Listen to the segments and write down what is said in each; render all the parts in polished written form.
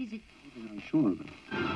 is it? I'm sure of it.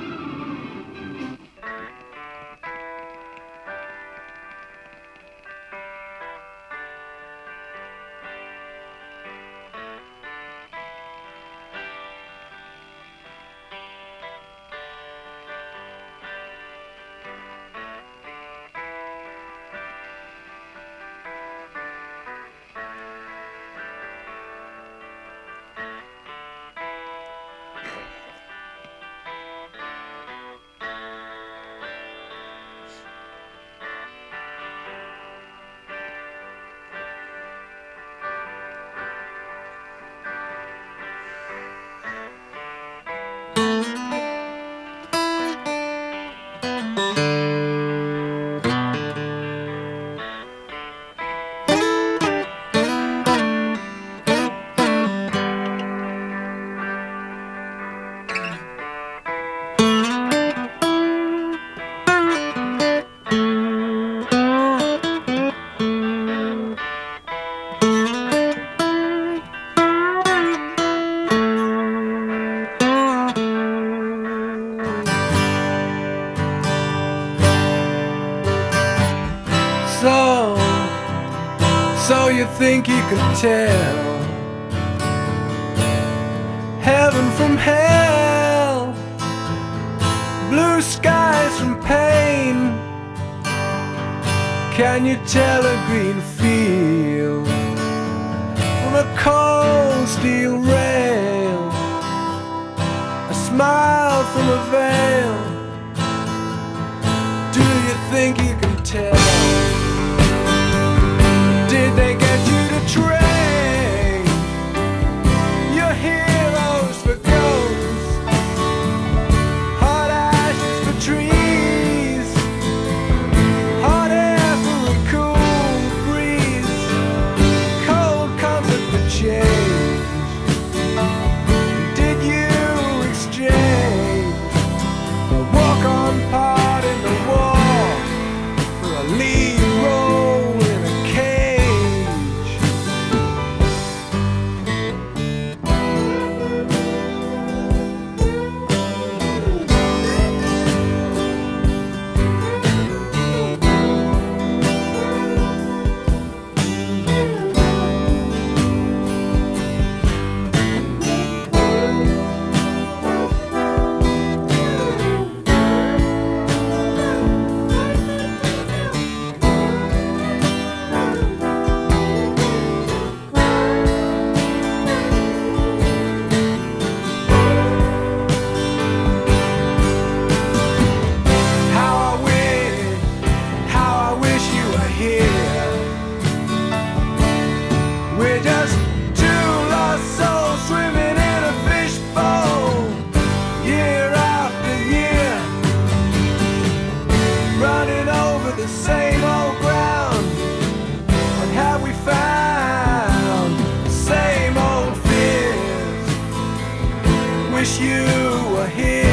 So you think you could tell heaven from hell, blue skies from pain? Can you tell a green field from a cold steel rail, a smile from a veil? Do you think you can tell? Did they get you to train your heroes for ghosts, hot ashes for trees, hot air for a cool breeze, cold comfort for change? Did you exchange a walk-on part in the war for a lead role in a cage? We're just two lost souls swimming in a fishbowl, year after year, running over the same old ground. What have we found? The same old fears. Wish you were here.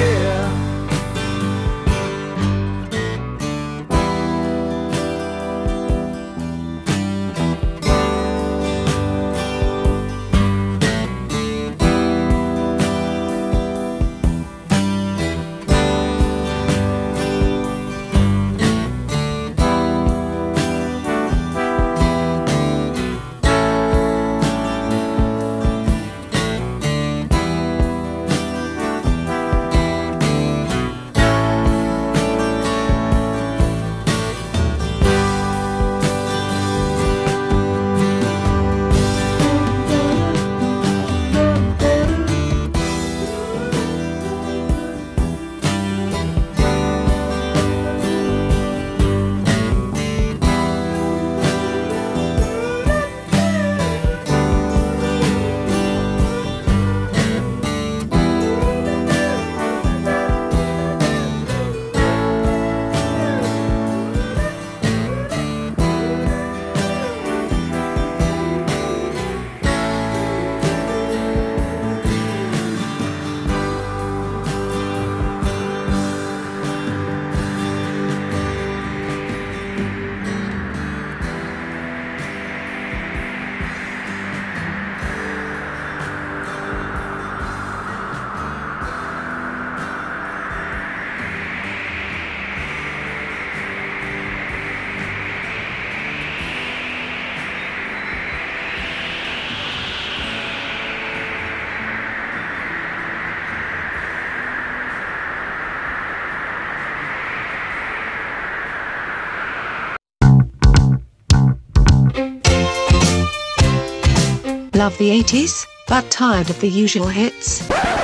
Love the 80s, but tired of the usual hits?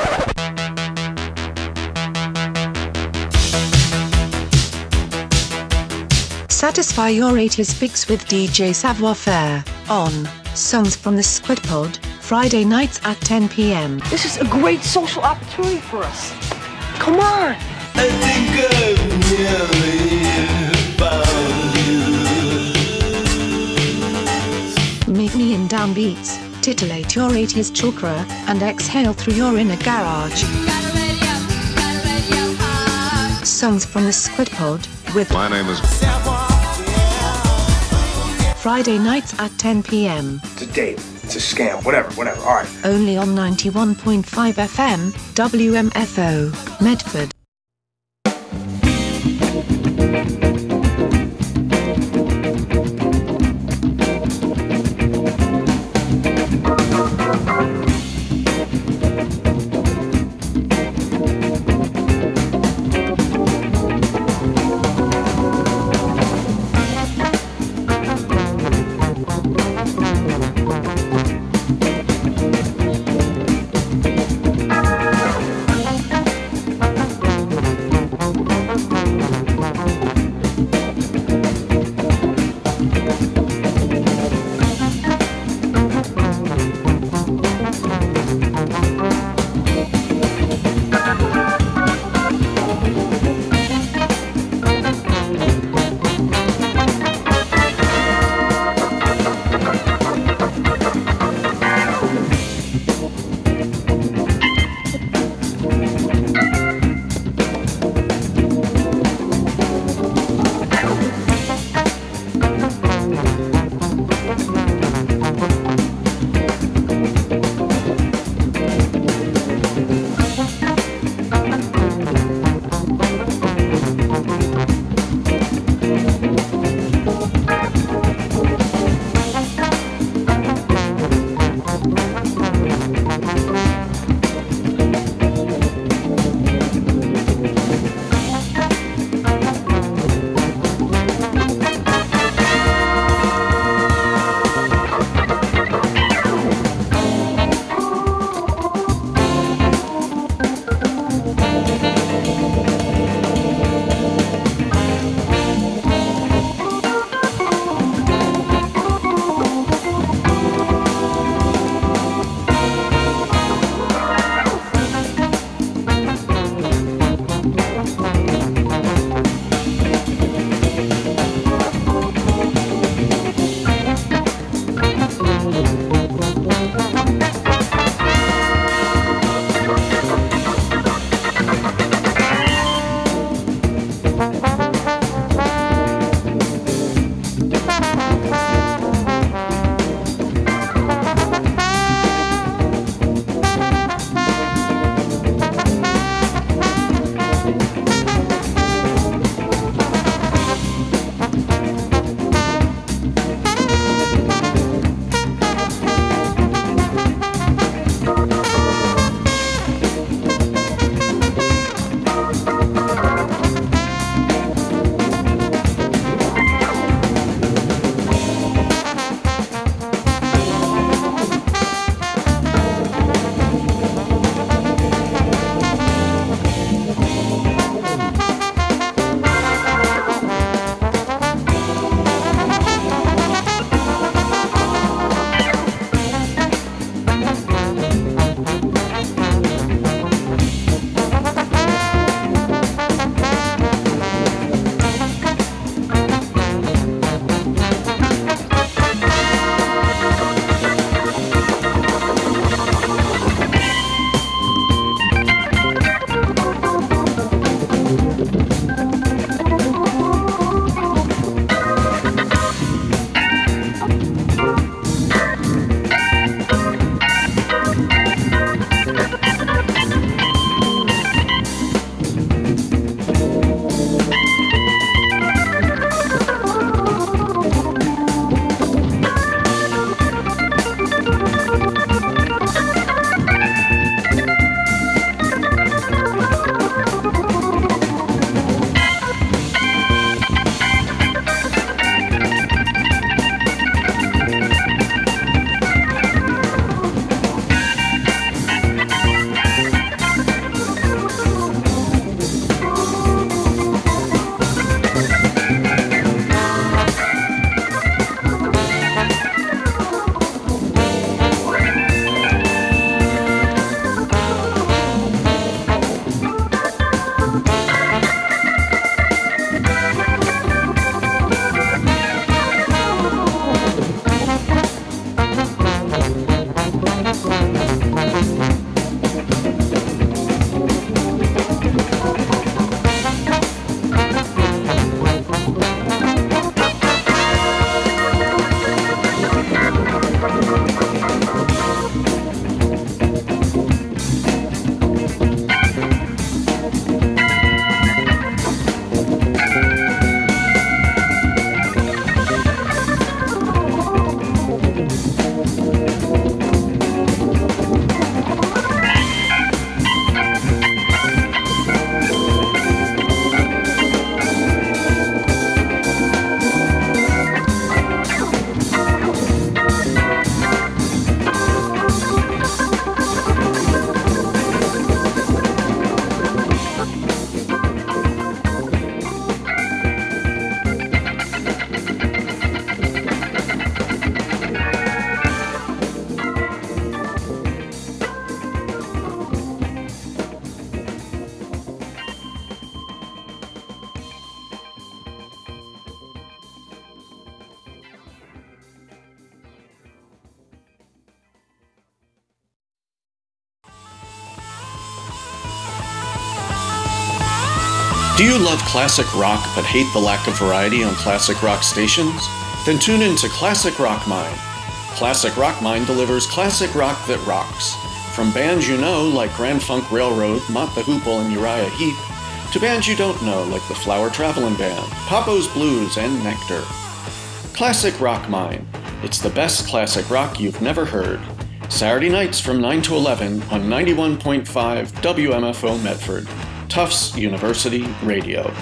Satisfy your 80s fix with DJ Savoir Faire on Songs from the Squid Pod, Friday nights at 10 p.m. This is a great social opportunity for us. Come on! I think I've nearly found you. Meet me in downbeats, titillate your 80s chakra, and exhale through your inner garage. Songs from the Squid Pod with My name is Friday nights at 10 p.m. It's a date. It's a scam. Whatever. All right. Only on 91.5 FM, WMFO, Medford. Do you love classic rock but hate the lack of variety on classic rock stations? Then tune in to Classic Rock Mine. Classic Rock Mine delivers classic rock that rocks. From bands you know like Grand Funk Railroad, Mott the Hoople, and Uriah Heep, to bands you don't know like the Flower Travelin' Band, Papo's Blues, and Nectar. Classic Rock Mine. It's the best classic rock you've never heard. Saturday nights from 9 to 11 on 91.5 WMFO Medford, Tufts University Radio.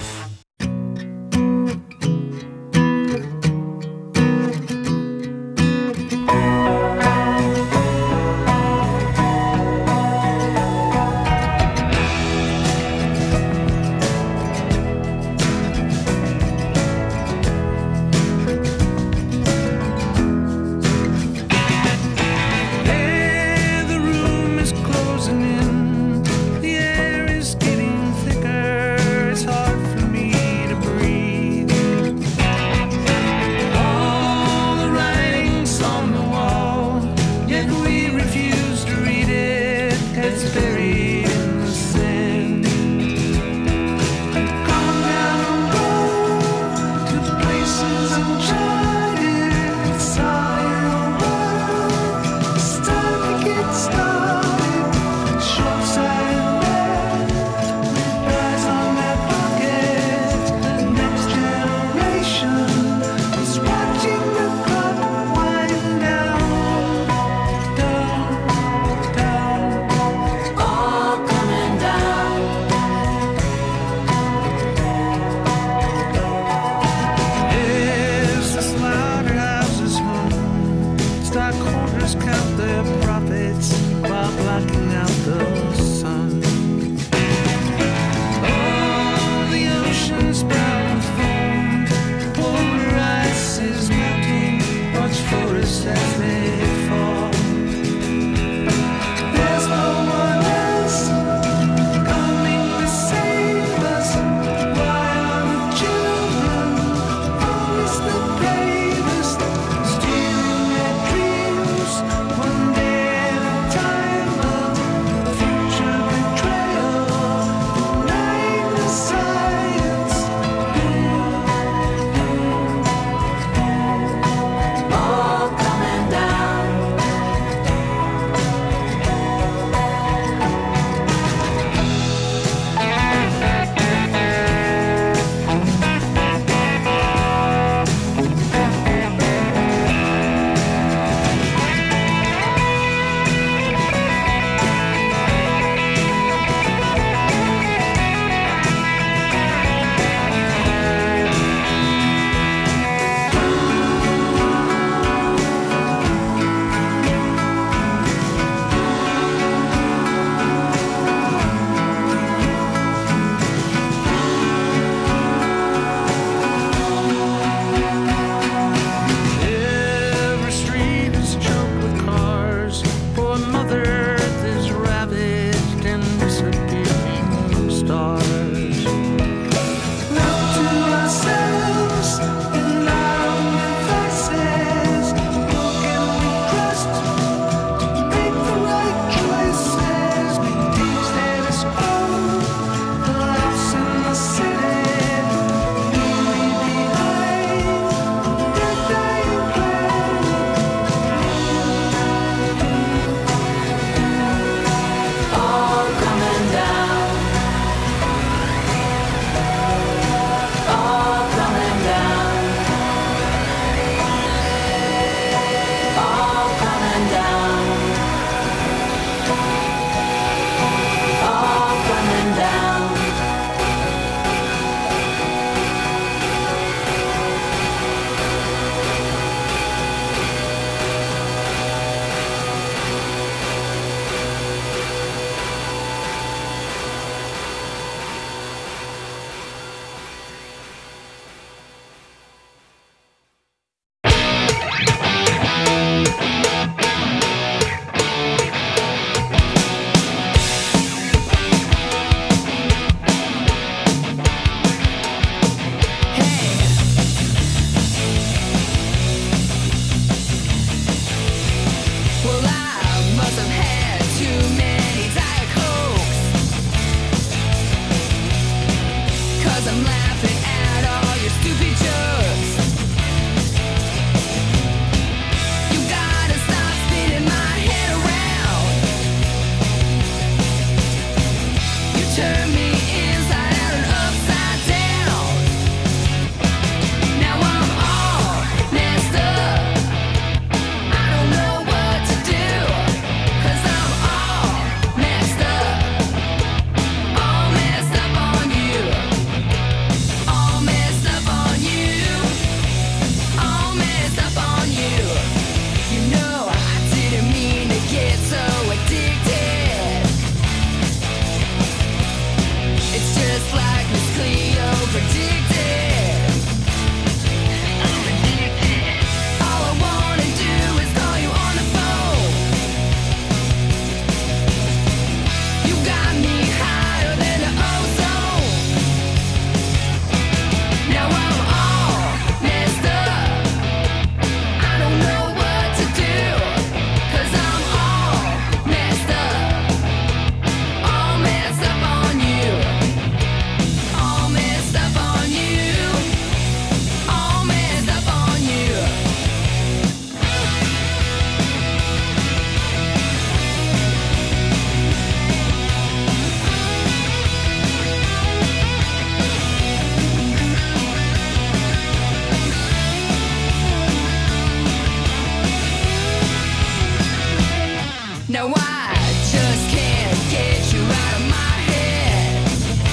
Now I just can't get you out of my head.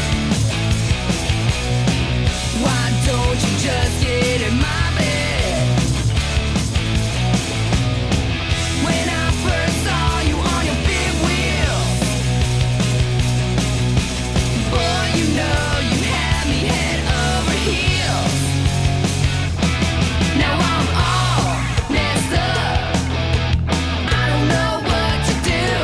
Why don't you just get in my bed? When I first saw you on your big wheel, boy, you know you had me head over heels. Now I'm all messed up. I don't know what to do.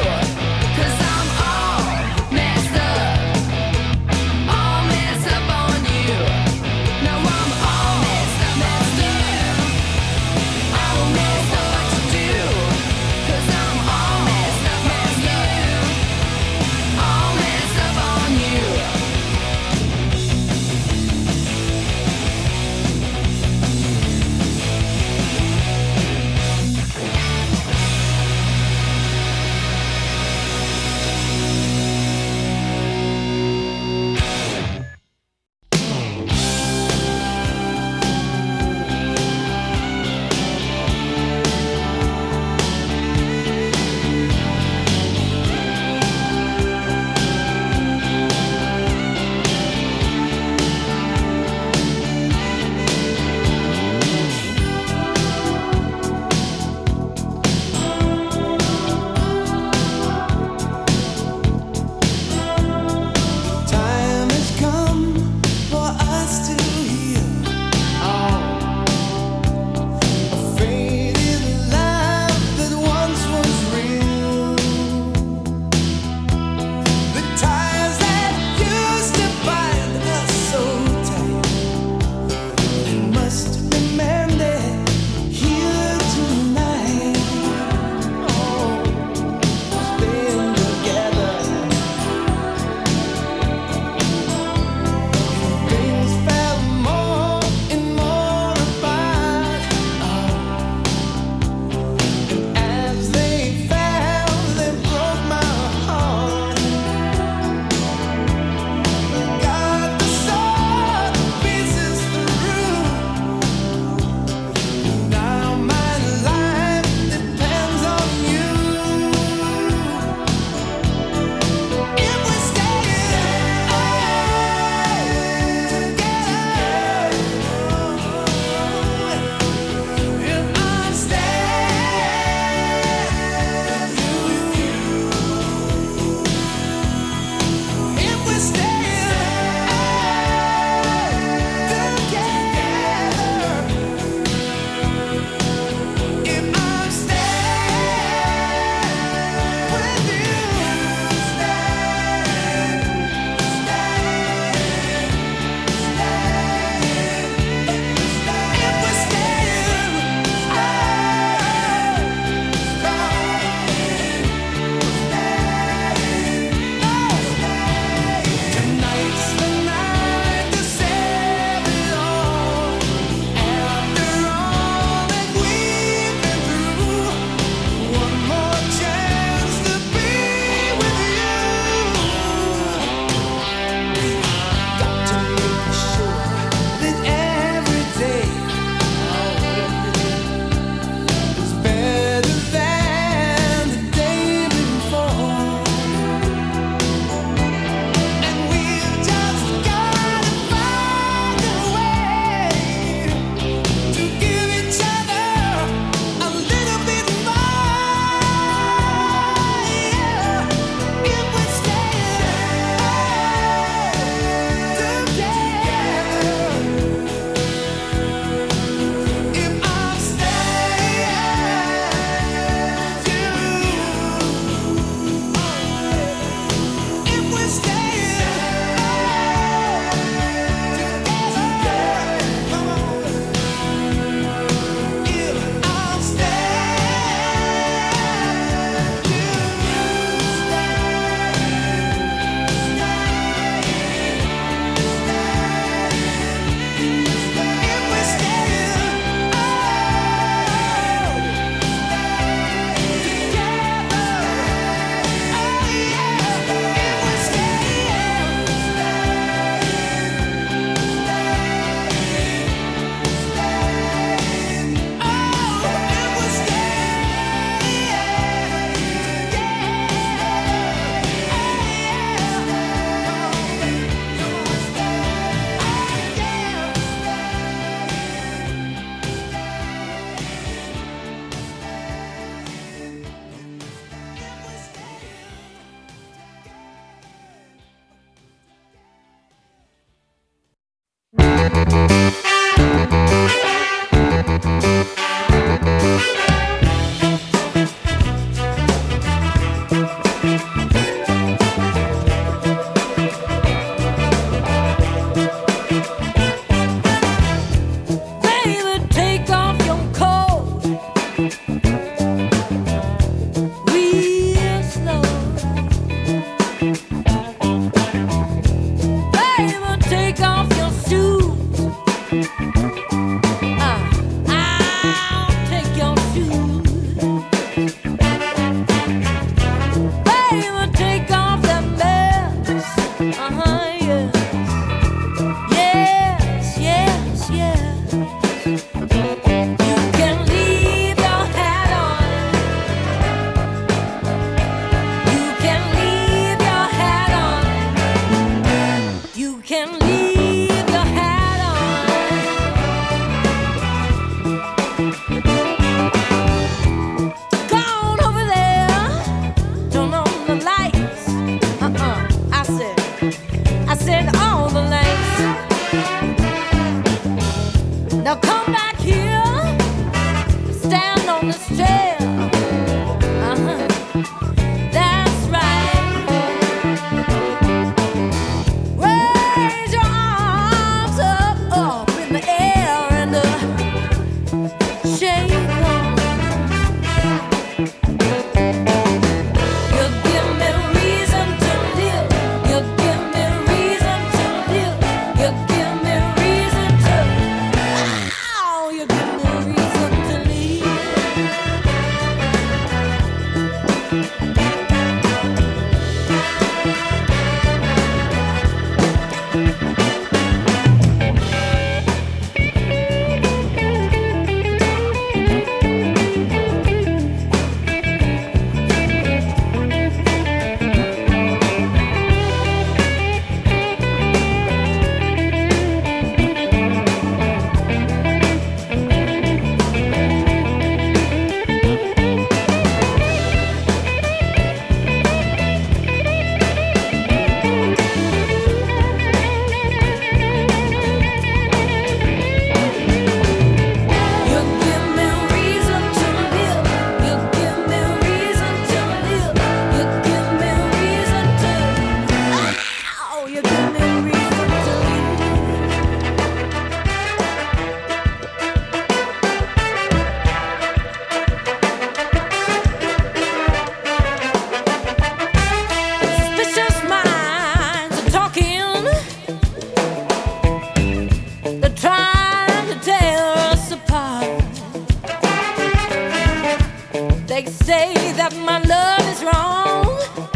that my love is wrong.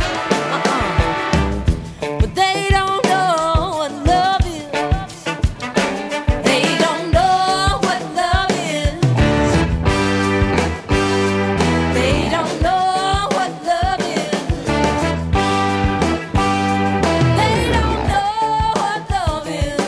But they don't know what love is. They don't know what love is. They don't know what love is. They don't know what love is.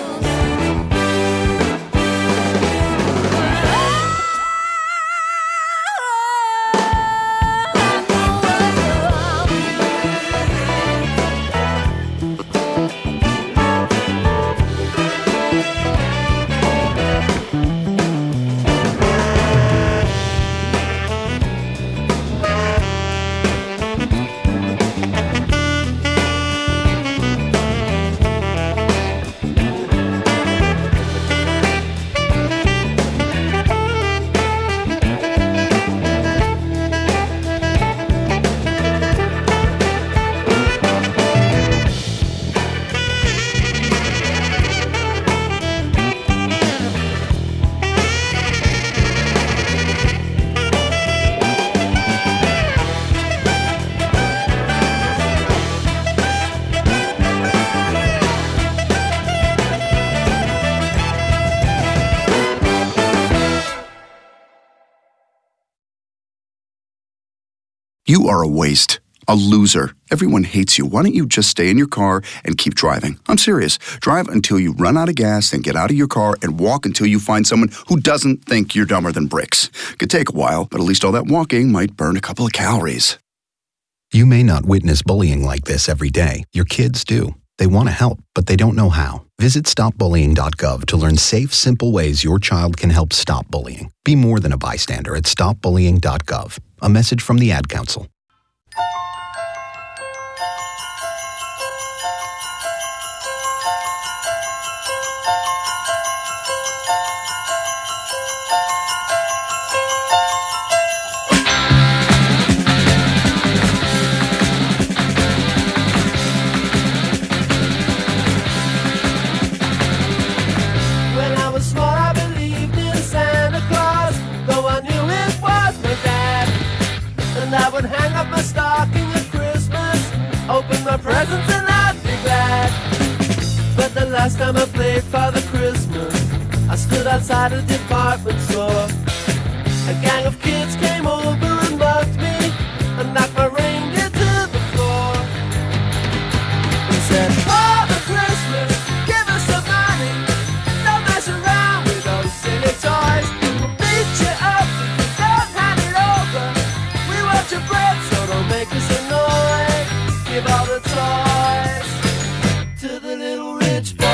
You are a waste, a loser. Everyone hates you. Why don't you just stay in your car and keep driving? I'm serious. Drive until you run out of gas, then get out of your car and walk until you find someone who doesn't think you're dumber than bricks. Could take a while, but at least all that walking might burn a couple of calories. You may not witness bullying like this every day. Your kids do. They want to help, but they don't know how. Visit stopbullying.gov to learn safe, simple ways your child can help stop bullying. Be more than a bystander at stopbullying.gov. A message from the Ad Council. When I was small, I believed in Santa Claus, though I knew it was my dad. And I would hang up my stocking at Christmas, open my presents and I'd be glad. But the last time I played Father Christmas, I stood outside a department store. A gang of kids came over and mugged me and knocked my reindeer to the floor. They said, Father Christmas, give us some money. Don't mess around with those silly toys. We'll beat you up if you don't hand it over. We want your bread, so don't make us annoyed. Give all the toys to the little rich boy.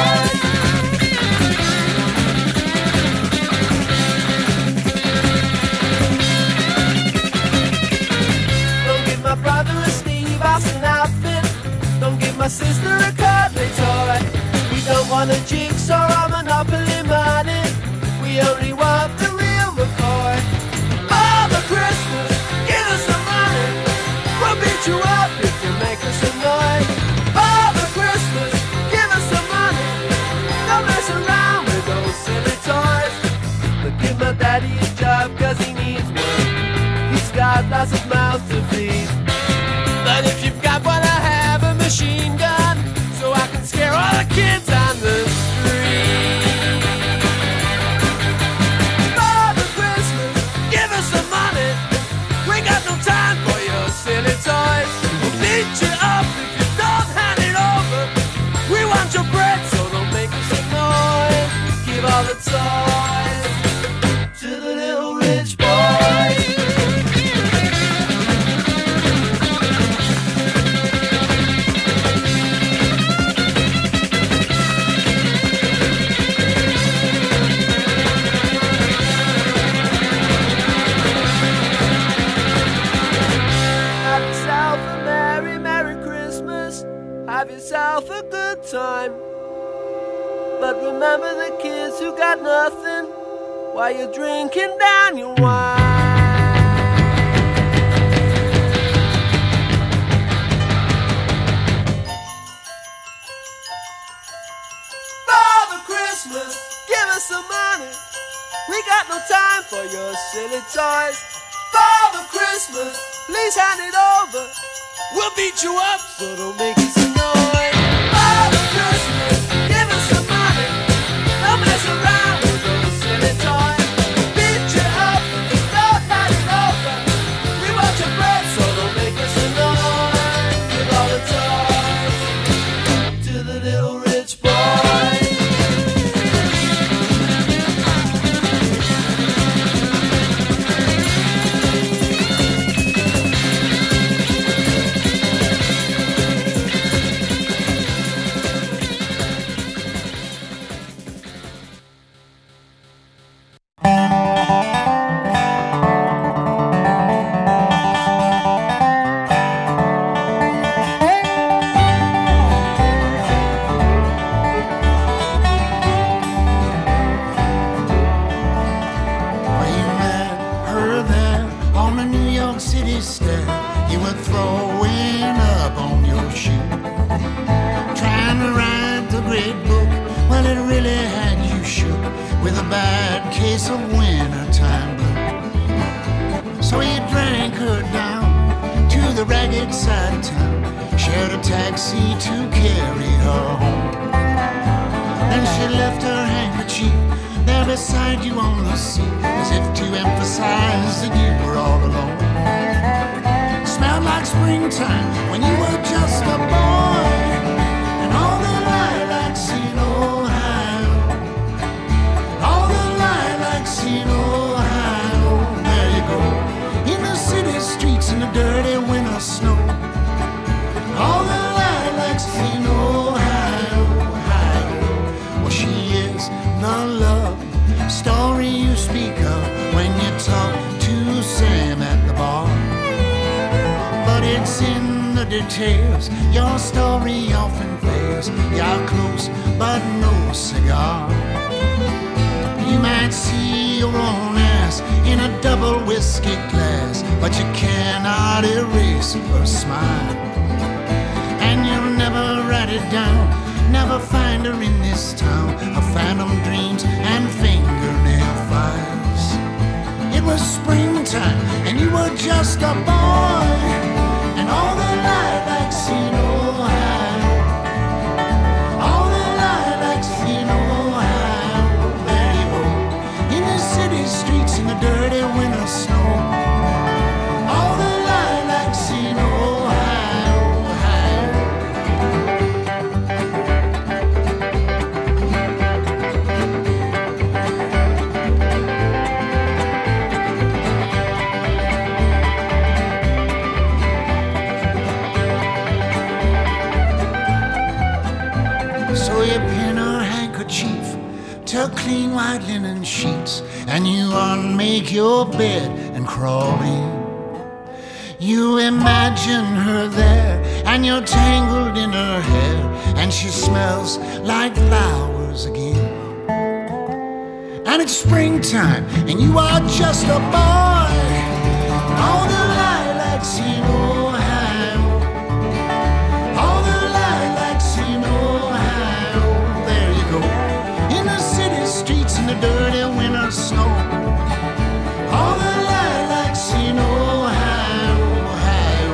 Don't give my brother a Steve Austin outfit. Don't give my sister a cuddly toy. We don't want a jigsaw or Monopoly money. We only want the real McCoy. Father Christmas, give us some money. We'll beat you up if you make us annoyed. Father Christmas, give us some money. Don't mess around with those silly toys. But give my daddy a job cause he needs one. He's got lots of mouths to feed. But if you've got one, I have a machine gun, so I can scare all the kids on the street. Father Christmas, give us some money. We got no time for your silly toys. We'll beat you up if you don't hand it over. We want your bread, so don't make us annoyed. Give all the toys to the little rich boys. Have yourself a merry, merry Christmas. Have yourself a good time. But remember the kids who got nothing while you're drinking down your wine. Father Christmas, give us some money. We got no time for your silly toys. Father Christmas, please hand it over. We'll beat you up, so don't make us annoyed. Father Christmas, give us some money. Don't mess around with those silly toys. Beat you up, don't hand it over. We want your bread, so don't make us annoyed. Give all the toys to the little rich boy. Details, your story often fails. You're close, but no cigar. You might see your own ass in a double whiskey glass, but you cannot erase her smile. And you'll never write it down, never find her in this town of phantom dreams and fingernail files. It was springtime, and you were just a boy. And all the lilacs in Ohio, all the lilacs in Ohio, there you go, in the city streets in the dirty winter snow. All the lilacs in Ohio, to clean white linen sheets, and you unmake your bed and crawl in. You imagine her there, and you're tangled in her hair, and she smells like flowers again. And it's springtime, and you are just a boy. All the lilacs in Ohio, all the lilacs in Ohio, there you go, in the city streets in the dirty winter snow. All the lilacs in Ohio, Ohio.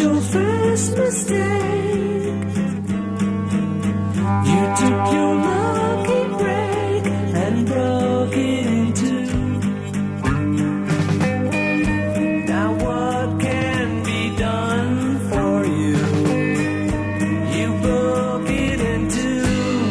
your first mistake. You took your lucky break and broke it in two. Now what can be done for you? You broke it in two.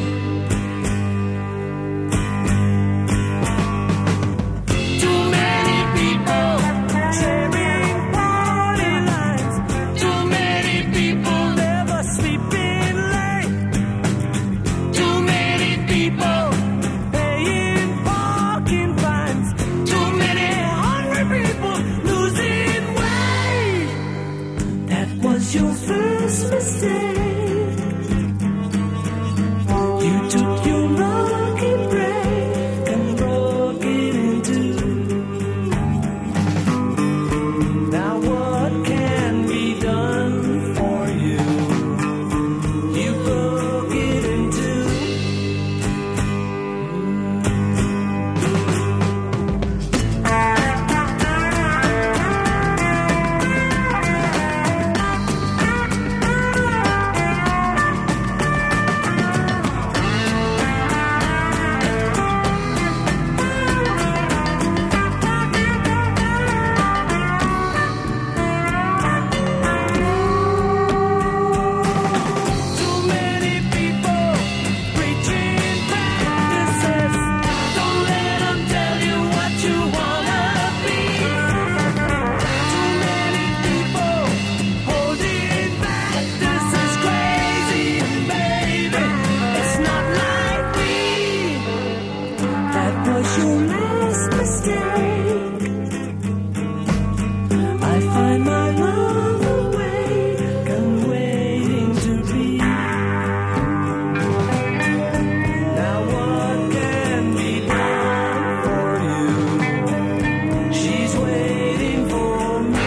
Too many people sharing party lines. Too many people never sleeping late. Too many people paying parking fines. Too many hungry people losing weight. That was your first mistake. You took your lucky break and broke it in two. Now what can be done for you? You broke it in two. Too many people preaching practices. Don't let them tell you what you wanna be. Too many people holding back. This is crazy, baby. It's not like me. That was your last mistake. I find my love awake and waiting to be. Now what can be done for you? She's waiting for me.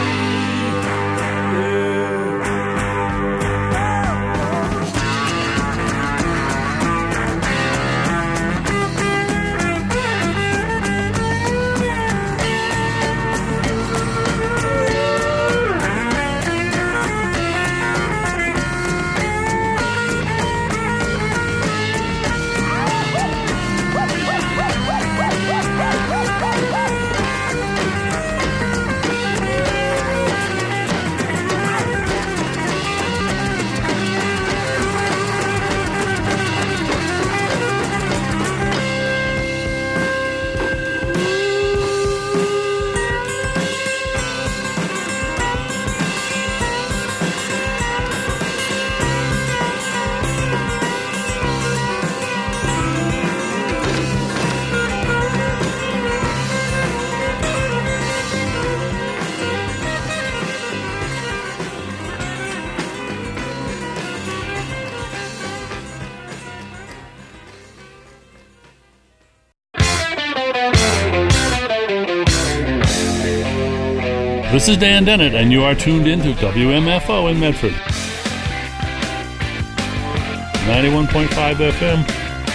This is Dan Dennett, and you are tuned in to WMFO in Medford. 91.5 FM.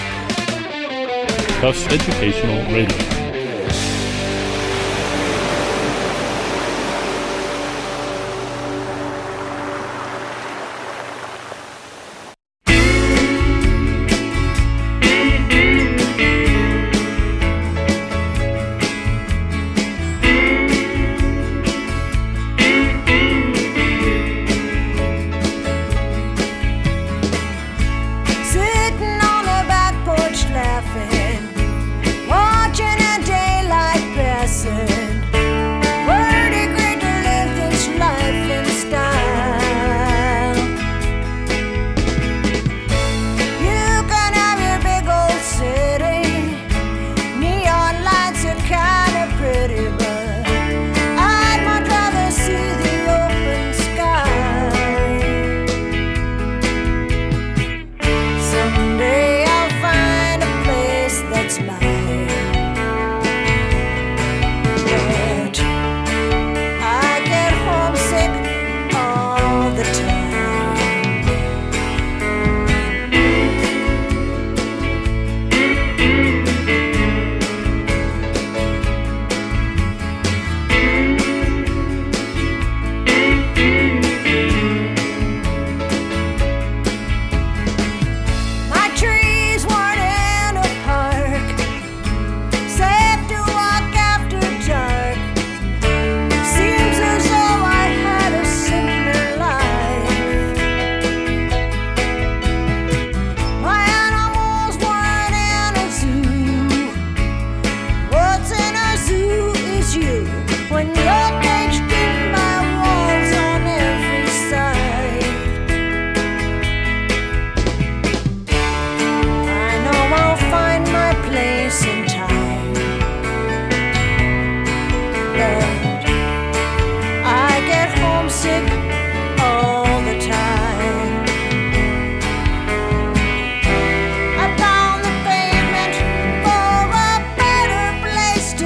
Tufts Educational Radio. Sitting on the back porch laughing, watching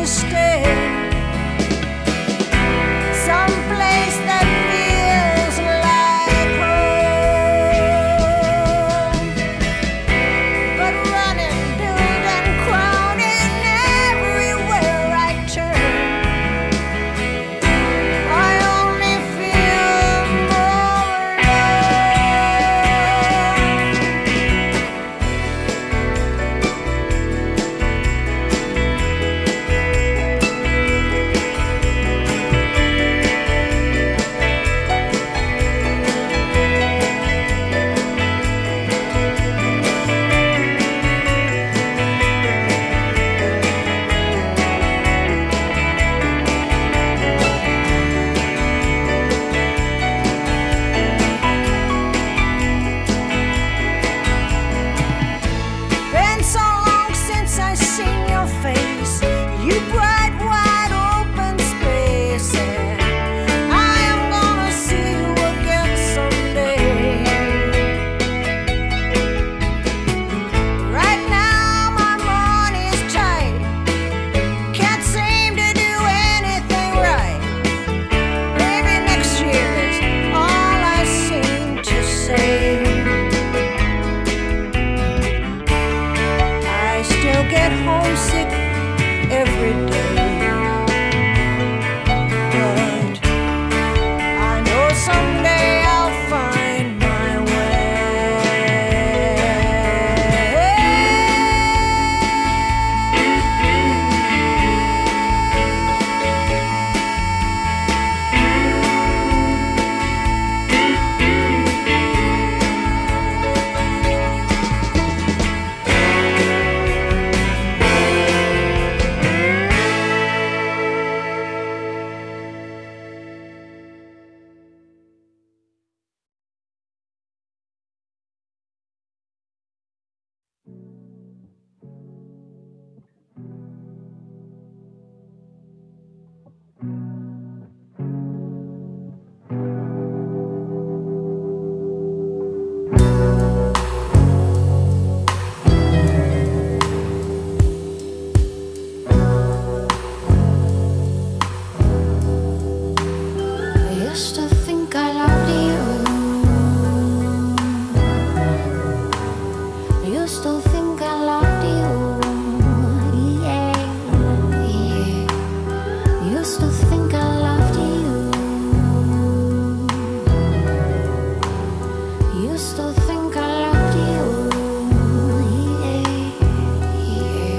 to stay. Someplace that feels like home. But running, building, crowding everywhere I turn, I only feel more been so long since I seen your face, you bright wide open space, and I am gonna see you again someday. Right now my money's tight, can't seem to do anything right. Maybe next year is all I seem to say. I still get homesick every day, but I know someday I'll find my I used to think I loved you. I used to think I loved you. Yeah, yeah. I used to think I loved you. I used to think I loved you. Yeah, yeah.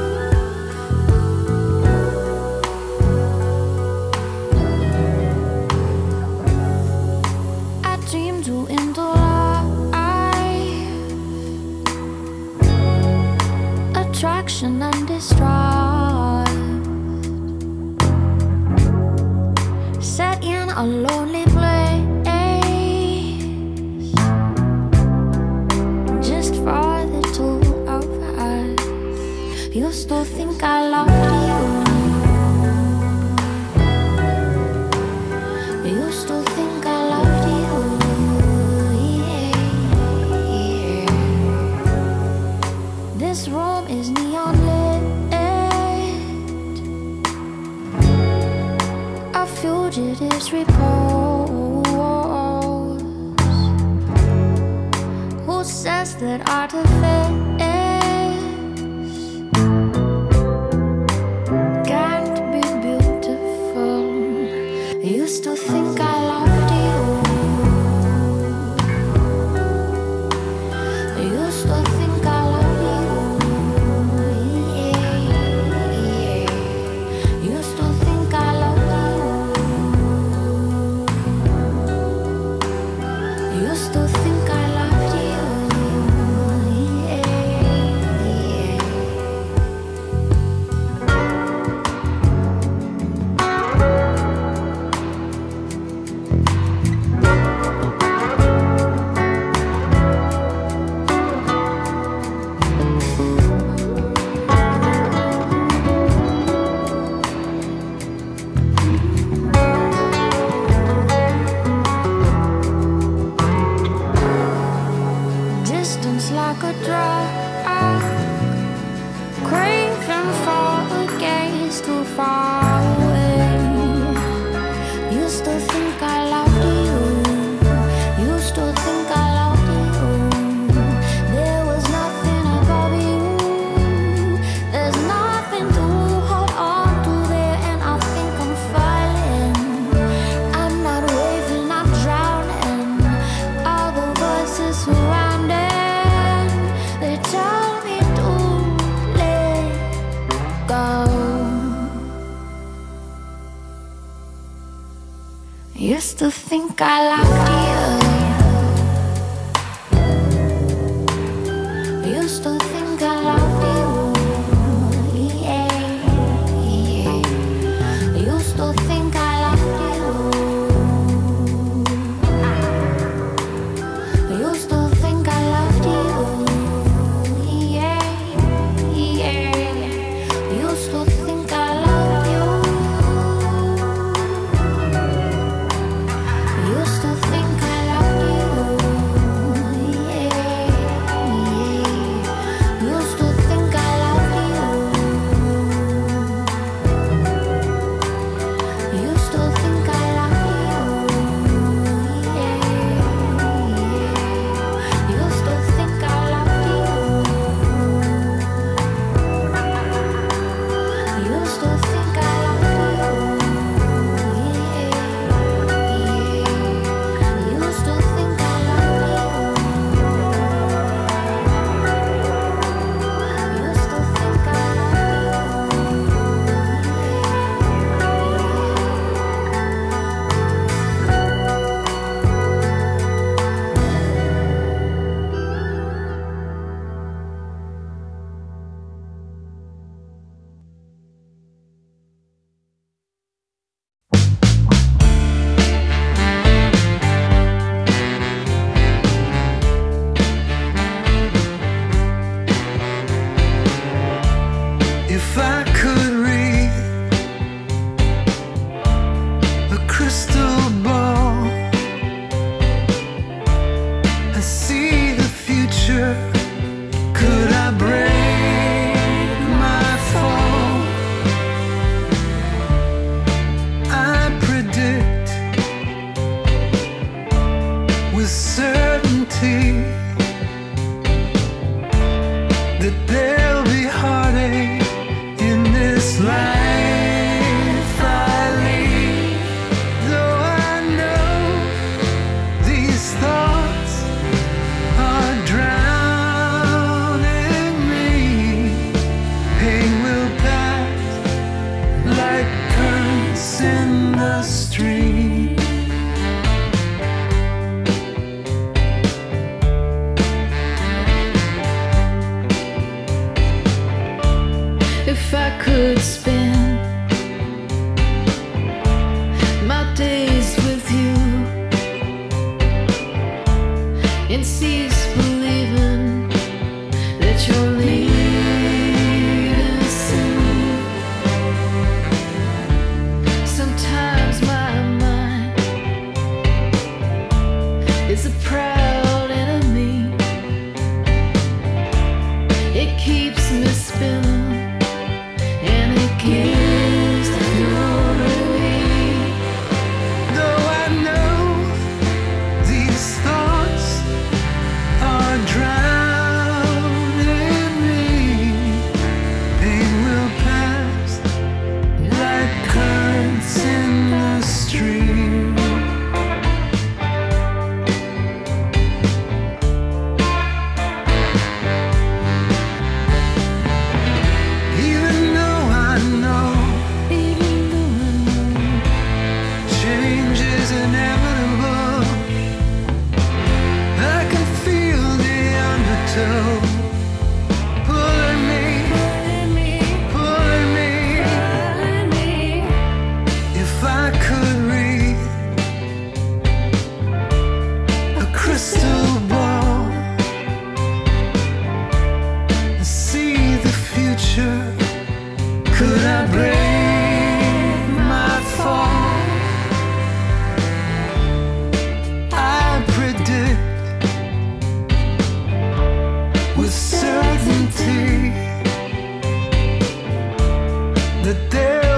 I dreamed you into life, attraction and distrust, set in a lonely place, just for the two of us. Used to think I loved you. Used to think I loved you. Yeah, yeah. This room is neon lit, a fugitive's repose. Who says that artifice can't be beautiful? I used to think I loved you. I used to think I loved you. Yeah, yeah. Used to think I loved you. Used to think I loved you. Yeah. too far away. Used to think I loved you. Used to think I loved you. There was nothing above you. There's nothing to hold on to there, and I think I'm falling. I'm not waving, I'm drowning. All the voices surrounding, they tell me to let go. Used to think I loved you.